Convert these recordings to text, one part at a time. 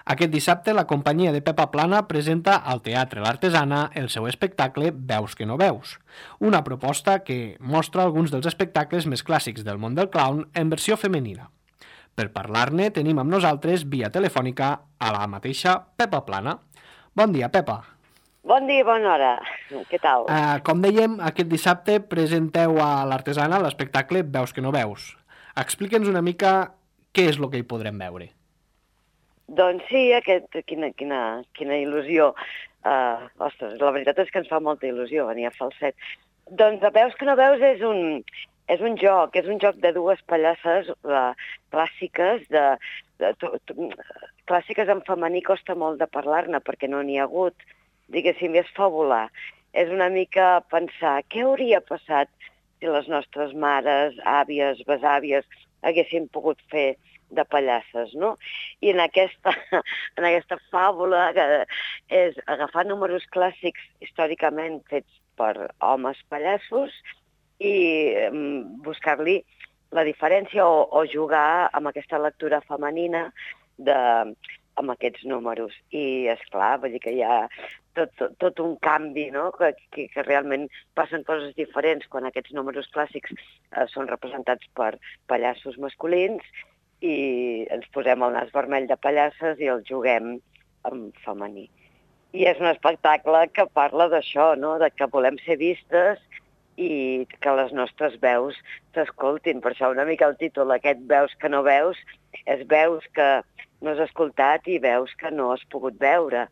Aquest dissabte la companyia de Pepa Plana presenta al Teatre l'Artesana el seu espectacle Veus que no veus, una proposta que mostra alguns dels espectacles més clàssics del món del clown en versió femenina. Per parlar-ne tenim amb nosaltres, via telefònica, a la mateixa Pepa Plana. Bon dia, Pepa. Bon dia, bona hora. Què tal? Com dèiem, aquest dissabte presenteu a l'Artesana l'espectacle Veus que no veus. Explica'ns una mica què és el que hi podrem veure. Doncs sí, quina il·lusió. Ostres, la veritat és que ens fa molta il·lusió venir a Falset. Doncs Veus que no veus és un joc de dues pallasses clàssiques, clàssiques en femení costa molt de parlar-ne perquè no n'hi ha hagut, diguéssim, és fàbula. És una mica pensar què hauria passat si les nostres mares, àvies, besàvies haguessin pogut fer de pallasses, no? I en aquesta fàbula, que és agafar números clàssics històricament fets per homes pallassos i buscar-li la diferència o jugar amb aquesta lectura femenina amb aquests números. I, esclar, vull dir que hi ha tot un canvi, no? Que realment passen coses diferents quan aquests números clàssics són representats per pallassos masculins i ens posem el nas vermell de pallasses i el juguem en femení. I és un espectacle que parla d'això, no? De que volem ser vistes i que les nostres veus s'escoltin. Per això una mica el títol aquest, Veus que no veus, és veus que no has escoltat i veus que no has pogut veure.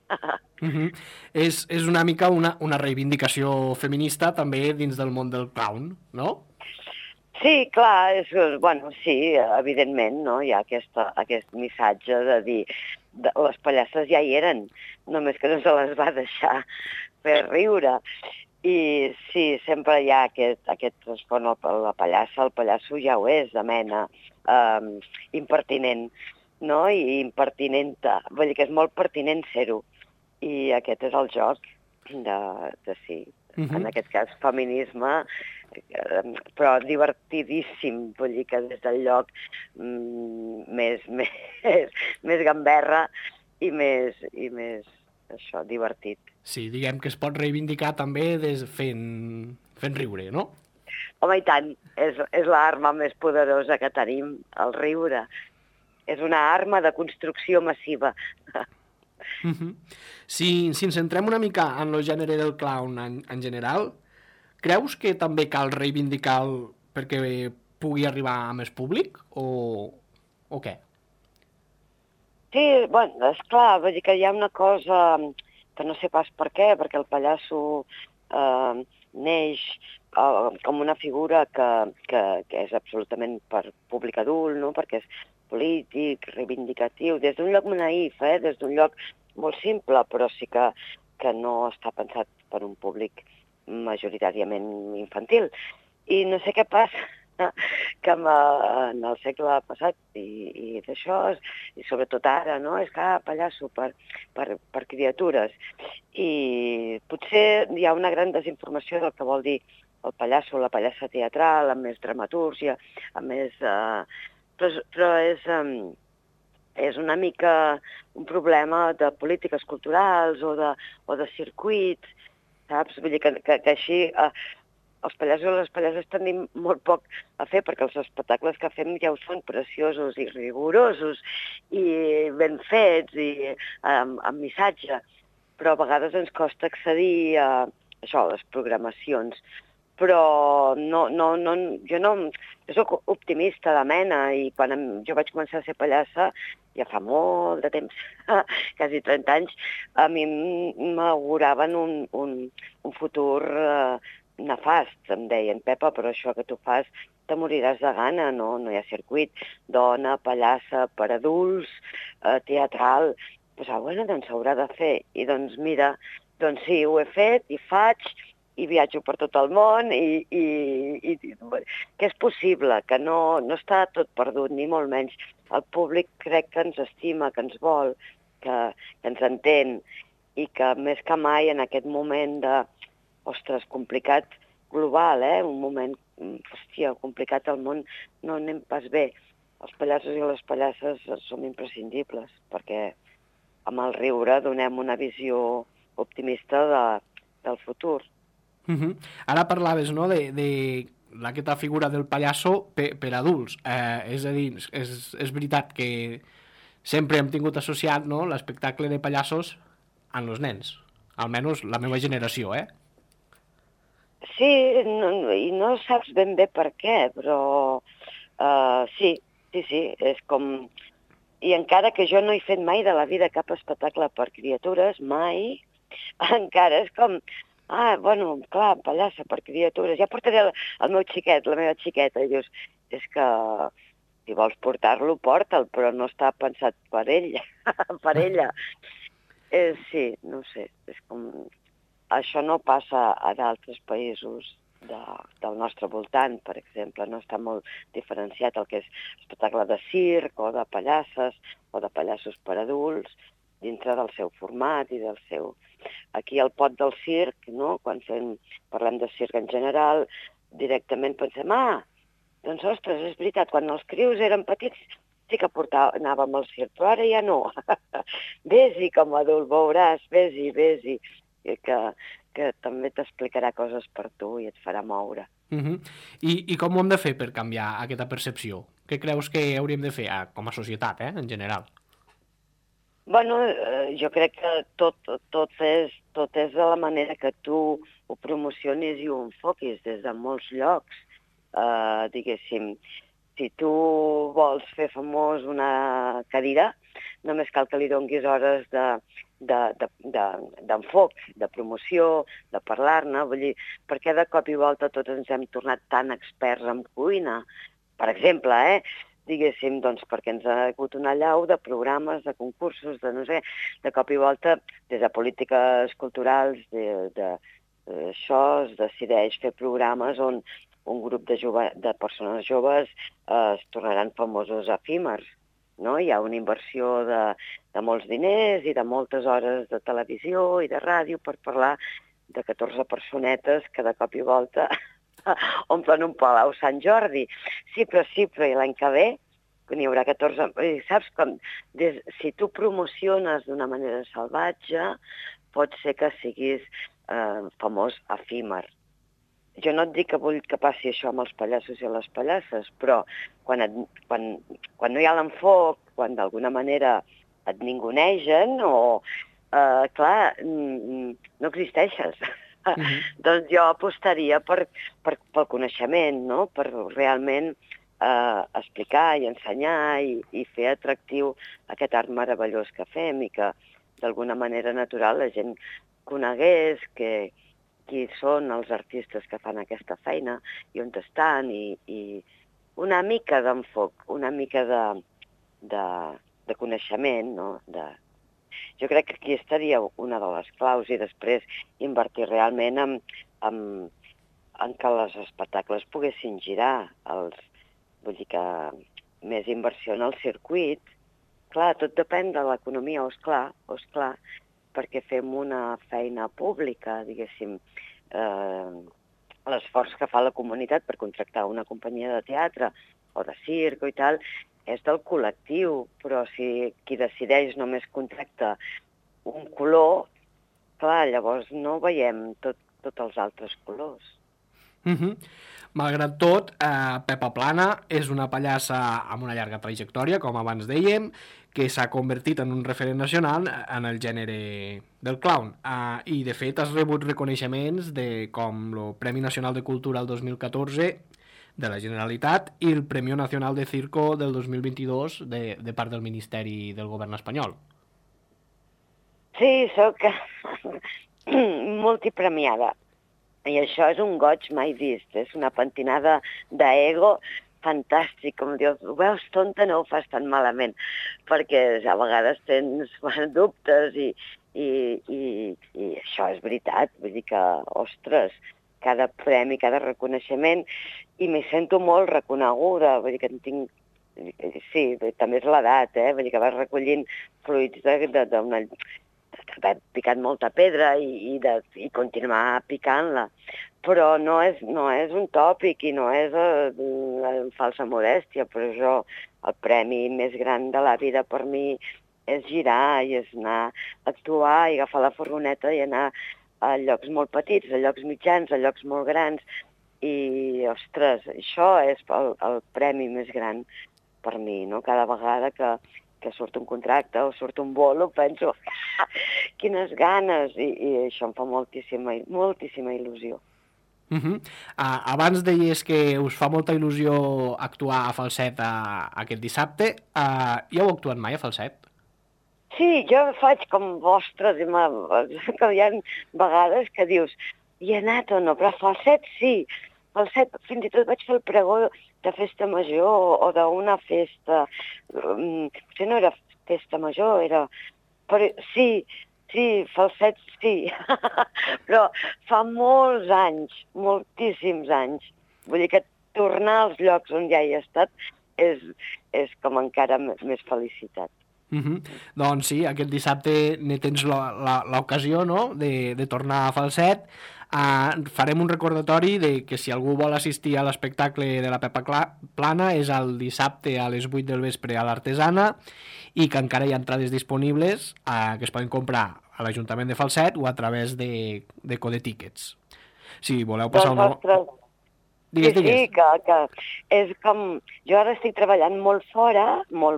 És una mica una reivindicació feminista també dins del món del clown, no? Sí, clar, sí, evidentment, no? Hi ha aquest missatge de dir les pallasses ja hi eren, només que no se les va deixar fer riure. I sí, sempre hi ha aquest respon a la pallassa, el pallasso ja ho és, de mena impertinent, no? I impertinenta, vull dir que és molt pertinent ser-ho. I aquest és el joc de sí, en aquest cas feminisme, però divertidíssim, vull dir que des del lloc més gamberra i més això, divertit. Sí, diguem que es pot reivindicar també fent riure, no? Home, i tant, és l'arma més poderosa que tenim, el riure. És una arma de construcció massiva. Si ens centrem una mica en el gènere del clown en general, creus que també cal reivindicar-lo perquè pugui arribar a més públic o què? Sí, bueno, esclar, vull dir que hi ha una cosa que no sé pas per què, perquè el pallasso neix com una figura que és absolutament per públic adult, no? Perquè és polític, reivindicatiu, des d'un lloc naïf, des d'un lloc molt simple, però sí que no està pensat per un públic majoritàriament infantil. I no sé què passa, que en el segle passat i d'això, i sobretot ara, no? És pallasso per criatures. I potser hi ha una gran desinformació del que vol dir el pallasso, la pallassa teatral, amb més dramatúrgia, amb més... Però és una mica un problema de polítiques culturals o de circuits, saps? Vull dir que així els pallassos i les pallasses tenim molt poc a fer, perquè els espectacles que fem ja ho són preciosos i rigorosos i ben fets i amb missatge, però a vegades ens costa accedir a això, a les programacions. Però jo soc optimista de mena i quan jo vaig començar a ser pallassa, ja fa molt de temps, quasi 30 anys, a mi m'auguraven un futur nefast, em deien, Pepa, però això que tu fas te moriràs de gana, no hi ha circuit, dona, pallassa, per adults, teatral, bueno, doncs s'haurà de fer. I doncs mira, doncs sí, ho he fet i faig, i viatjo per tot el món i que és possible, que no està tot perdut, ni molt menys. El públic crec que ens estima, que ens vol, que ens entén i que més que mai en aquest moment de, ostres, complicat global, un moment, hòstia, complicat al món, no anem pas bé. els pallassos i les pallasses som imprescindibles, perquè amb el riure donem una visió optimista del futur. Ara parlaves, no?, de aquesta figura del pallasso per adults. És a dir, és veritat que sempre hem tingut associat, no?, l'espectacle de pallassos amb els nens. Almenys la meva generació, Sí, i no saps ben bé per què, però sí, és com... I encara que jo no he fet mai de la vida cap espectacle per criatures, mai, encara és com... bueno, clar, pallassa per criatures. Ja portaré el meu xiquet, la meva xiqueta, i dius, és que si vols portar-lo, porta'l, però no està pensat per ell, per ella. Sí, no sé, és com... Això no passa a d'altres països del nostre voltant, per exemple. No està molt diferenciat el que és espectacle de circ o de pallasses o de pallassos per adults dintre del seu format i del seu... Aquí al pot del circ, no?, quan parlem de circ en general, directament pensem, doncs ostres, és veritat, quan els crios eren petits sí que anàvem al circ, però ara ja no. Vés-hi com a adult, veuràs, vés-hi, que també t'explicarà coses per tu i et farà moure. I com ho hem de fer per canviar aquesta percepció? Què creus que hauríem de fer com a societat, en general? Bueno, jo crec que tot és de la manera que tu ho promocionis i ho enfoquis des de molts llocs. Diguéssim, si tu vols fer famós una cadira, només cal que li donguis hores d'enfoc, de promoció, de parlar-ne, vull dir, perquè de cop i volta tots ens hem tornat tan experts en cuina, per exemple, diguéssim, doncs perquè ens ha hagut una allau de programes, de concursos, de no sé, de cop i volta, des de polítiques culturals, això es decideix fer programes on un grup de persones joves es tornaran famosos efímers, no? Hi ha una inversió de molts diners i de moltes hores de televisió i de ràdio per parlar de 14 personetes que de cop i volta omplen un palau Sant Jordi. Sí, però i l'any que ve n'hi haurà 14... Saps com? Si tu promociones d'una manera salvatge, pot ser que siguis famós efímer. Jo no et dic que vull que passi això amb els pallassos i les pallasses, però quan no hi ha l'enfoc, quan d'alguna manera et ningunegen o, clar, no existeixes. Doncs jo apostaria pel coneixement, no?, per realment explicar i ensenyar i fer atractiu aquest art meravellós que fem i que d'alguna manera natural la gent conegués qui són els artistes que fan aquesta feina i on estan i una mica d'enfoc, una mica de coneixement, no? Jo crec que aquí estaria una de les claus i després invertir realment en que els espectacles poguessin girar, vull dir que més inversió en el circuit. Clar, tot depèn de l'economia, esclar, perquè fem una feina pública, diguéssim, l'esforç que fa la comunitat per contractar una companyia de teatre o de circ i tal, és del col·lectiu, però si qui decideix només contracta un color, clar, llavors no veiem tots els altres colors. Malgrat tot, Pepa Plana és una pallassa amb una llarga trajectòria, com abans dèiem, que s'ha convertit en un referent nacional en el gènere del clown. I, de fet, has rebut reconeixements com el Premi Nacional de Cultura el 2014 de la Generalitat i el Premi Nacional de Circo del 2022 de part del Ministeri del Govern espanyol. Sí, soc multipremiada. I això és un goig mai vist, és una pentinada d'ego fantàstic, com dius, ho veus tonta, no ho fas tan malament, perquè a vegades tens dubtes i això és veritat, vull dir que, ostres, cada premi, cada reconeixement, i m'hi sento molt reconeguda, vull dir que en tinc... Sí, també és l'edat, vull dir que vas recollint fruits de haver picat molta pedra i continuar picant-la. Però no és un tòpic i no és falsa modèstia, però jo, el premi més gran de la vida per mi és girar i és anar a actuar i agafar la furgoneta i anar a llocs molt petits, a llocs mitjans, a llocs molt grans. I, ostres, això és el premi més gran per mi, no? Cada vegada que surt un contracte o surt un bolo penso quines ganes i això em fa moltíssima il·lusió. Abans deies que us fa molta il·lusió actuar a Falset aquest dissabte. Ja heu actuat mai a Falset? Sí, jo faig com vostres, que hi ha vegades que dius hi he anat o no, però a Falset sí. Falset, fins i tot vaig fer el pregó de festa major o d'una festa. Potser no era festa major, era... Però sí, Falset sí. Però fa molts anys, moltíssims anys. Vull dir que tornar als llocs on ja he estat és com encara més felicitat. Doncs sí, aquest dissabte ne tens l'ocasió, no?, de tornar a Falset. Farem un recordatori de que si algú vol assistir a l'espectacle de la Pepa Plana és el dissabte a les 8 del vespre a l'Artesana i que encara hi ha entrades disponibles que es poden comprar a l'Ajuntament de Falset o a través de Code Tickets. Si voleu passar una... Digues. Sí, que és com... Jo ara estic treballant molt fora, molt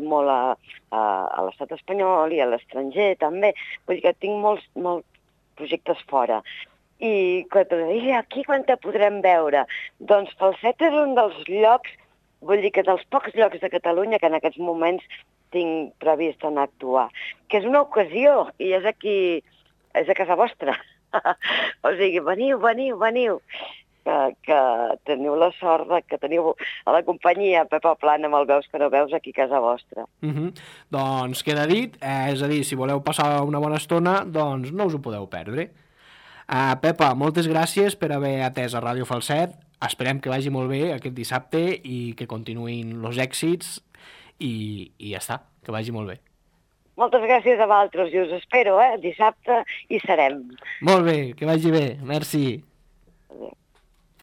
a l'estat espanyol i a l'estranger també. Vull dir que tinc molts projectes fora. I aquí quan te podrem veure? Doncs Falset és un dels llocs, vull dir que dels pocs llocs de Catalunya que en aquests moments tinc previst anar a actuar. Que és una ocasió i és aquí, és a casa vostra. O sigui, veniu. Que teniu la sort que teniu a la companyia Pepa Plana amb el Veus que no veus aquí a casa vostra. Doncs queda dit, és a dir, si voleu passar una bona estona, doncs no us ho podeu perdre. Pepa, moltes gràcies per haver atès a Ràdio Falset. Esperem que vagi molt bé aquest dissabte i que continuïn els èxits i ja està, que vagi molt bé. Moltes gràcies a vosaltres i us espero, dissabte hi serem. Molt bé, que vagi bé, merci. Adéu.